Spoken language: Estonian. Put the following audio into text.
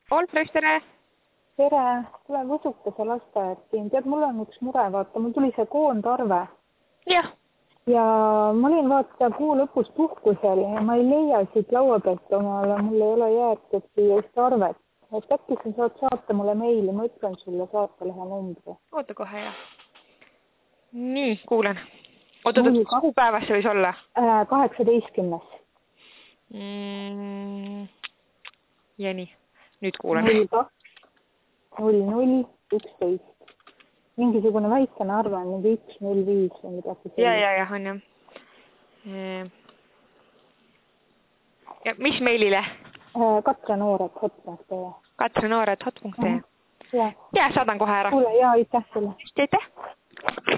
Olbrich, tere! Tere, tulen Võsukese lasteaed. Tead, mul on üks mure, vaata, mul tuli see koondarve. Jah. Ja ma olin vaata kuu lõpus puhkusel ja ma ei leia siit laua pealt omale, mul ei ole jäetud siia arvet. Et äkki sa saad saata mulle meili, ma ütlen sulle saatelehe numbri. Oota kohe, jah. Nii, kuulen. Oota, kuupäevas see võis olla? 18. Ja nii, nüüd kuulen. 02-00-11. Mingisugune väikene arve on 105 või midagi. Ja, on jah. Ja mis meilile? katrenoored.ee. katrenoored.ee. Ja, saadan kohe ära. Kuule, ja aitäh sulle. Aitäh.